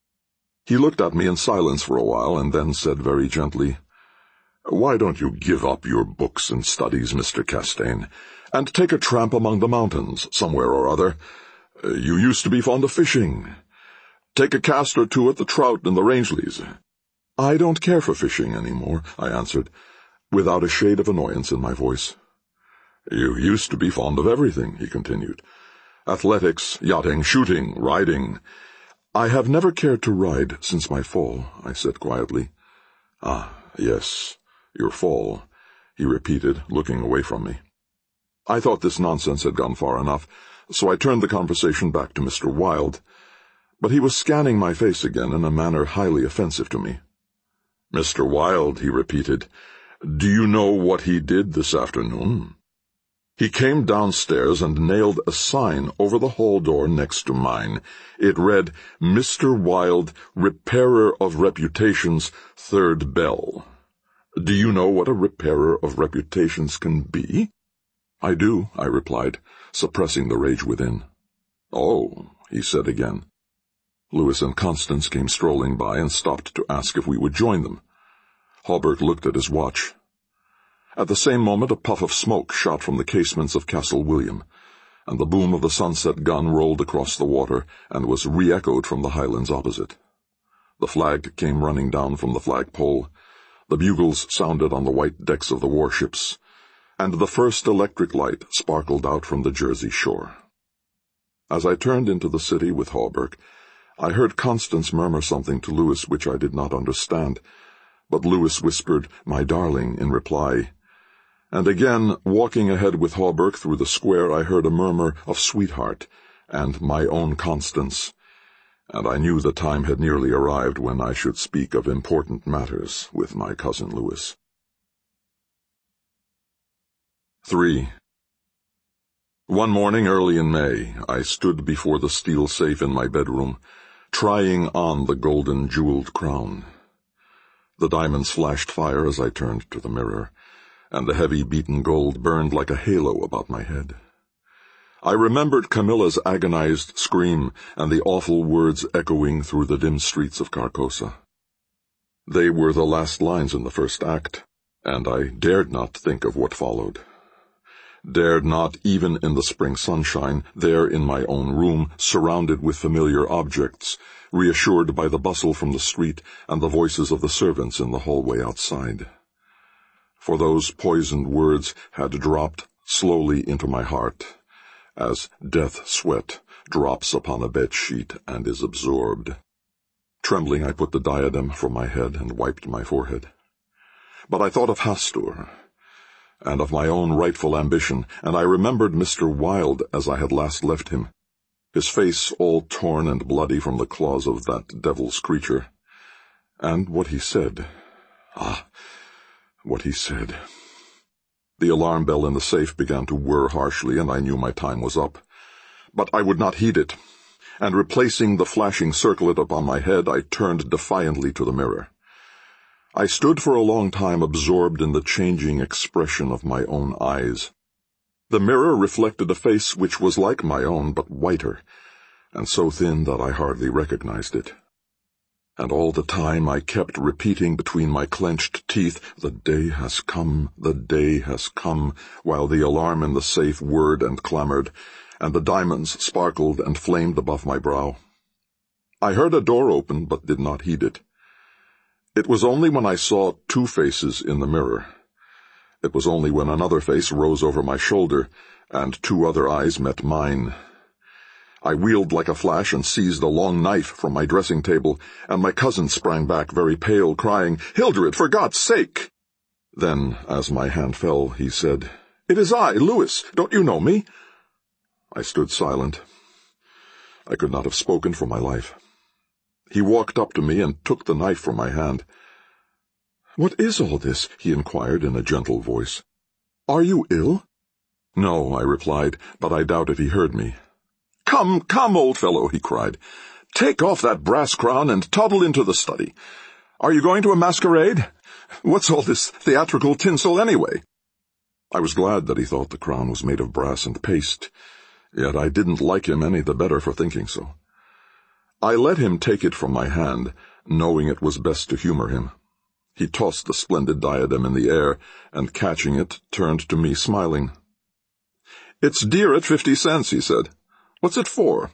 He looked at me in silence for a while and then said very gently, "Why don't you give up your books and studies, Mister Castaigne, and take a tramp among the mountains, somewhere or other? You used to be fond of fishing. Take a cast or two at the trout in the Rangeleys." "I don't care for fishing any more," I answered, without a shade of annoyance in my voice. "You used to be fond of everything," he continued. "Athletics, yachting, shooting, riding." "I have never cared to ride since my fall," I said quietly. "Ah, yes, your fall," he repeated, looking away from me. I thought this nonsense had gone far enough, so I turned the conversation back to Mister Wilde, but he was scanning my face again in a manner highly offensive to me. "Mister Wilde," he repeated, "do you know what he did this afternoon? He came downstairs and nailed a sign over the hall door next to mine. It read, 'Mister Wilde, Repairer of Reputations, Third Bell.' Do you know what a repairer of reputations can be?" "I do," I replied, suppressing the rage within. "Oh," he said again. Louis and Constance came strolling by and stopped to ask if we would join them. Hawberk looked at his watch. At the same moment a puff of smoke shot from the casements of Castle William, and the boom of the sunset gun rolled across the water and was re-echoed from the highlands opposite. The flag came running down from the flagpole, the bugles sounded on the white decks of the warships, and the first electric light sparkled out from the Jersey shore. As I turned into the city with Hawberk, I heard Constance murmur something to Louis which I did not understand, but Louis whispered, "My darling," in reply. And again, walking ahead with Hawberk through the square, I heard a murmur of sweetheart and my own Constance, and I knew the time had nearly arrived when I should speak of important matters with my cousin Louis. Three. One morning early in May, I stood before the steel safe in my bedroom, trying on the golden jeweled crown. The diamonds flashed fire as I turned to the mirror, and the heavy beaten gold burned like a halo about my head. I remembered Camilla's agonized scream and the awful words echoing through the dim streets of Carcosa. They were the last lines in the first act, and I dared not think of what followed. Dared not, even in the spring sunshine, there in my own room, surrounded with familiar objects, reassured by the bustle from the street and the voices of the servants in the hallway outside. For those poisoned words had dropped slowly into my heart, as death sweat drops upon a bed-sheet and is absorbed. Trembling, I put the diadem from my head and wiped my forehead. But I thought of Hastur, and of my own rightful ambition, and I remembered Mister Wilde as I had last left him, his face all torn and bloody from the claws of that devil's creature. And what he said. Ah, what he said. The alarm bell in the safe began to whir harshly, and I knew my time was up. But I would not heed it, and replacing the flashing circlet upon my head, I turned defiantly to the mirror. I stood for a long time absorbed in the changing expression of my own eyes. The mirror reflected a face which was like my own, but whiter, and so thin that I hardly recognized it. And all the time I kept repeating between my clenched teeth, "The day has come, the day has come," while the alarm in the safe whirred and clamored, and the diamonds sparkled and flamed above my brow. I heard a door open, but did not heed it. It was only when I saw two faces in the mirror. It was only when another face rose over my shoulder, and two other eyes met mine. I wheeled like a flash and seized a long knife from my dressing table, and my cousin sprang back very pale, crying, "Hildred, for God's sake!" Then, as my hand fell, he said, "It is I, Louis. Don't you know me?" I stood silent. I could not have spoken for my life. He walked up to me and took the knife from my hand. "What is all this?" he inquired in a gentle voice. "Are you ill?" "No," I replied, but I doubted he heard me. "Come, come, old fellow," he cried. "Take off that brass crown and toddle into the study. Are you going to a masquerade? What's all this theatrical tinsel anyway?" I was glad that he thought the crown was made of brass and paste, yet I didn't like him any the better for thinking so. I let him take it from my hand, knowing it was best to humor him. He tossed the splendid diadem in the air, and catching it, turned to me smiling. "It's dear at fifty cents, he said. "What's it for?"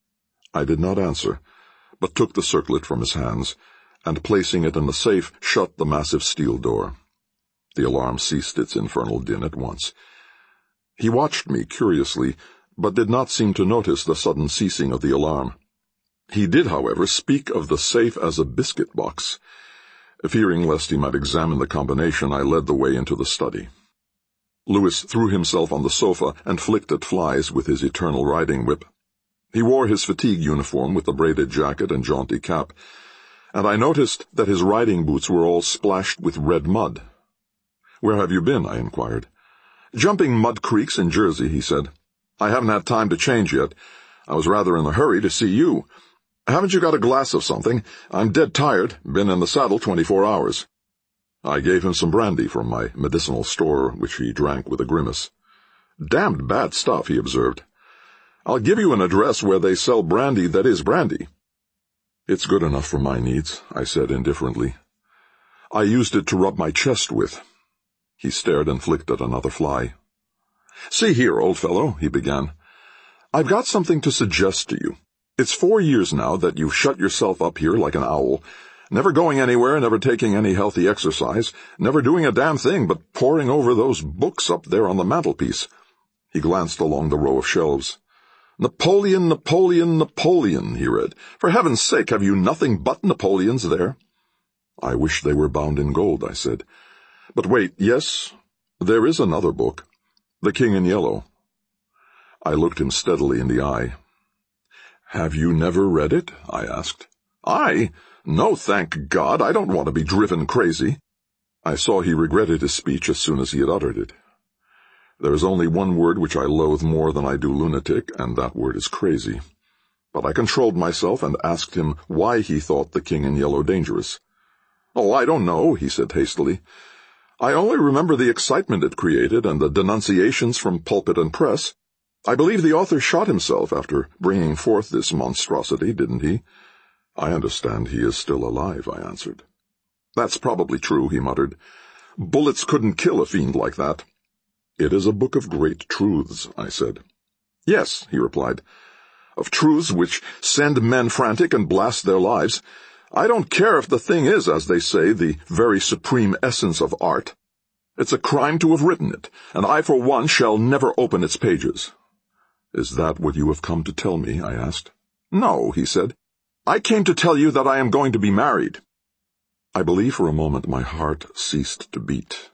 I did not answer, but took the circlet from his hands, and placing it in the safe, shut the massive steel door. The alarm ceased its infernal din at once. He watched me curiously, but did not seem to notice the sudden ceasing of the alarm. He did, however, speak of the safe as a biscuit box. Fearing lest he might examine the combination, I led the way into the study. Louis threw himself on the sofa and flicked at flies with his eternal riding whip. He wore his fatigue uniform with the braided jacket and jaunty cap, and I noticed that his riding boots were all splashed with red mud. "Where have you been?" I inquired. "Jumping mud creeks in Jersey," he said. "I haven't had time to change yet. I was rather in a hurry to see you. Haven't you got a glass of something? I'm dead tired. Been in the saddle twenty-four hours. I gave him some brandy from my medicinal store, which he drank with a grimace. "Damned bad stuff," he observed. "I'll give you an address where they sell brandy that is brandy." "It's good enough for my needs," I said indifferently. "I used it to rub my chest with." He stared and flicked at another fly. "See here, old fellow," he began. "I've got something to suggest to you. It's four years now that you've shut yourself up here like an owl, never going anywhere, never taking any healthy exercise, never doing a damn thing but poring over those books up there on the mantelpiece." He glanced along the row of shelves. "Napoleon, Napoleon, Napoleon," he read. "For heaven's sake, have you nothing but Napoleons there?" "I wish they were bound in gold," I said. "But wait, yes, there is another book, The King in Yellow." I looked him steadily in the eye. "Have you never read it?" I asked. "I? No, thank God, I don't want to be driven crazy." I saw he regretted his speech as soon as he had uttered it. There is only one word which I loathe more than I do lunatic, and that word is crazy. But I controlled myself and asked him why he thought The King in Yellow dangerous. "Oh, I don't know," he said hastily. "I only remember the excitement it created and the denunciations from pulpit and press. I believe the author shot himself after bringing forth this monstrosity, didn't he?" "I understand he is still alive," I answered. "That's probably true," he muttered. "Bullets couldn't kill a fiend like that." "It is a book of great truths," I said. "Yes," he replied, "of truths which send men frantic and blast their lives. I don't care if the thing is, as they say, the very supreme essence of art. It's a crime to have written it, and I for one shall never open its pages." "Is that what you have come to tell me?" I asked. "No," he said. "I came to tell you that I am going to be married." I believe for a moment my heart ceased to beat.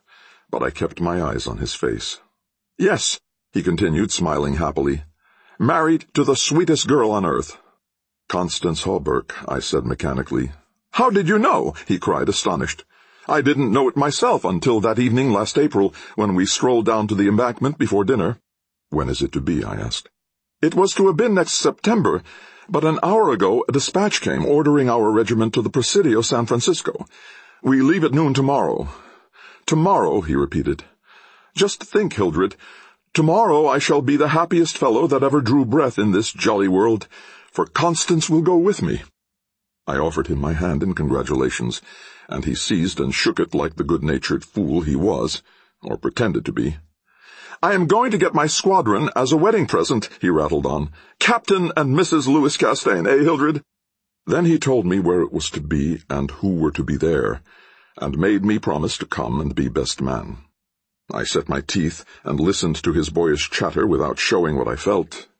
but I kept my eyes on his face. "Yes," he continued, smiling happily. "Married to the sweetest girl on earth." "Constance Hawberk," I said mechanically. "How did you know?" he cried, astonished. "I didn't know it myself until that evening last April when we strolled down to the embankment before dinner." "When is it to be?" I asked. "It was to have been next September, but an hour ago a dispatch came ordering our regiment to the Presidio San Francisco. We leave at noon tomorrow." "Tomorrow," he repeated. "Just think, Hildred, tomorrow I shall be the happiest fellow that ever drew breath in this jolly world, for Constance will go with me." I offered him my hand in congratulations, and he seized and shook it like the good-natured fool he was, or pretended to be. "I am going to get my squadron as a wedding present," he rattled on. "Captain and Missus Louis Castaigne, eh, Hildred?" Then he told me where it was to be and who were to be there, and made me promise to come and be best man. I set my teeth and listened to his boyish chatter without showing what I felt.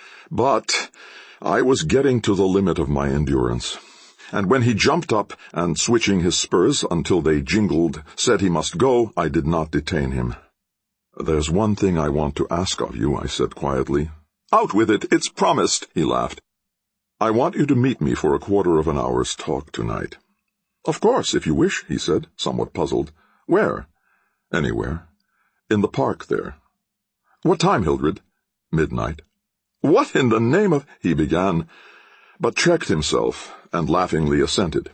But I was getting to the limit of my endurance, and when he jumped up and, switching his spurs until they jingled, said he must go, I did not detain him. "There's one thing I want to ask of you," I said quietly. "Out with it, it's promised," he laughed. "I want you to meet me for a quarter of an hour's talk tonight." "Of course, if you wish," he said, somewhat puzzled. "Where?" "Anywhere. In the park there." "What time, Hildred?" "Midnight." "What in the name of—" he began, but checked himself and laughingly assented.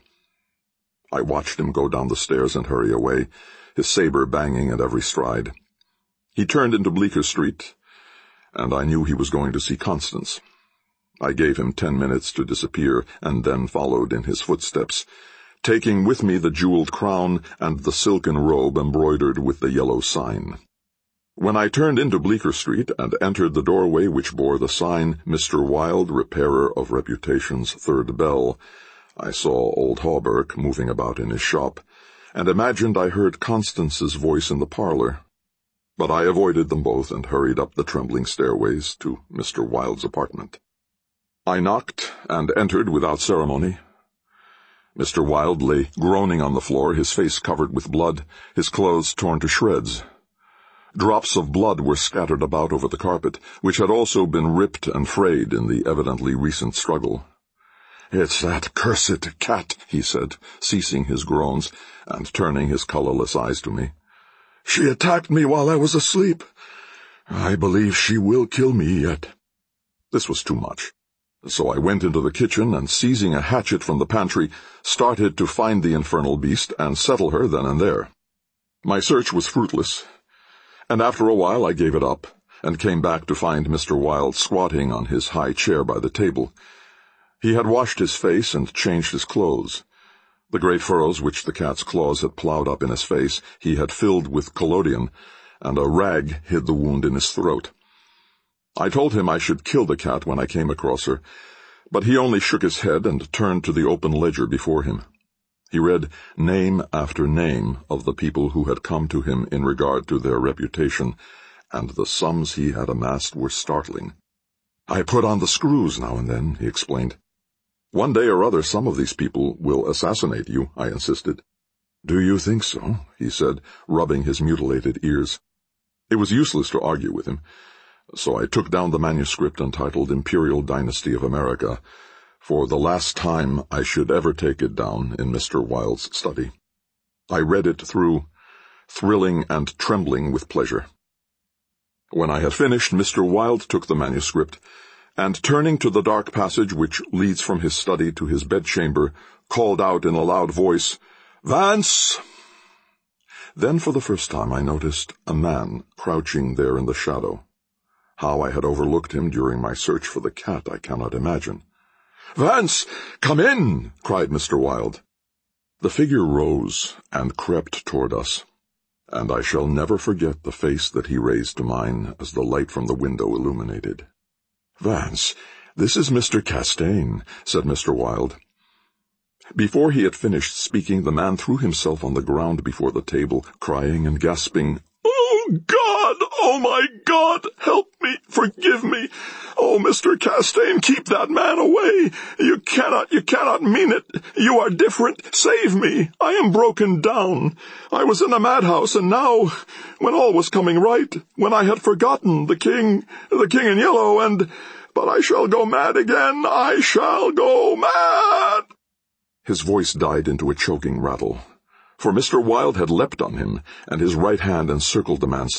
I watched him go down the stairs and hurry away, his saber banging at every stride. He turned into Bleecker Street, and I knew he was going to see Constance. I gave him ten minutes to disappear, and then followed in his footsteps, taking with me the jeweled crown and the silken robe embroidered with the yellow sign. When I turned into Bleecker Street and entered the doorway which bore the sign, "Mister Wilde, Repairer of Reputation's Third Bell," I saw old Hawberk moving about in his shop, and imagined I heard Constance's voice in the parlor. But I avoided them both and hurried up the trembling stairways to Mister Wilde's apartment. I knocked and entered without ceremony. Mister Wilde lay groaning on the floor, his face covered with blood, his clothes torn to shreds. Drops of blood were scattered about over the carpet, which had also been ripped and frayed in the evidently recent struggle. "It's that cursed cat," he said, ceasing his groans and turning his colorless eyes to me. "She attacked me while I was asleep. I believe she will kill me yet." This was too much. So I went into the kitchen and, seizing a hatchet from the pantry, started to find the infernal beast and settle her then and there. My search was fruitless, and after a while I gave it up, and came back to find Mister Wilde squatting on his high chair by the table. He had washed his face and changed his clothes. The great furrows which the cat's claws had ploughed up in his face he had filled with collodion, and a rag hid the wound in his throat. I told him I should kill the cat when I came across her, but he only shook his head and turned to the open ledger before him. He read name after name of the people who had come to him in regard to their reputation, and the sums he had amassed were startling. "I put on the screws now and then," he explained. "One day or other some of these people will assassinate you," I insisted. "Do you think so?" he said, rubbing his mutilated ears. It was useless to argue with him, so I took down the manuscript entitled Imperial Dynasty of America, for the last time I should ever take it down in Mister Wilde's study. I read it through, thrilling and trembling with pleasure. When I had finished, Mister Wilde took the manuscript, and turning to the dark passage which leads from his study to his bedchamber, called out in a loud voice, "Vance!" Then for the first time I noticed a man crouching there in the shadow. How I had overlooked him during my search for the cat I cannot imagine. "Vance, come in!" cried Mister Wilde. The figure rose and crept toward us, and I shall never forget the face that he raised to mine as the light from the window illuminated. "Vance, this is Mister Castaigne," said Mister Wilde. Before he had finished speaking, the man threw himself on the ground before the table, crying and gasping, "Oh!" Oh, God! Oh, my God! Help me! Forgive me! Oh, Mister Castaigne, keep that man away! You cannot, you cannot mean it! You are different! Save me! I am broken down! I was in a madhouse, and now, when all was coming right, when I had forgotten the king, the king in yellow, and... But I shall go mad again! I shall go mad!" His voice died into a choking rattle, for Mister Wilde had leapt on him, and his right hand encircled the man's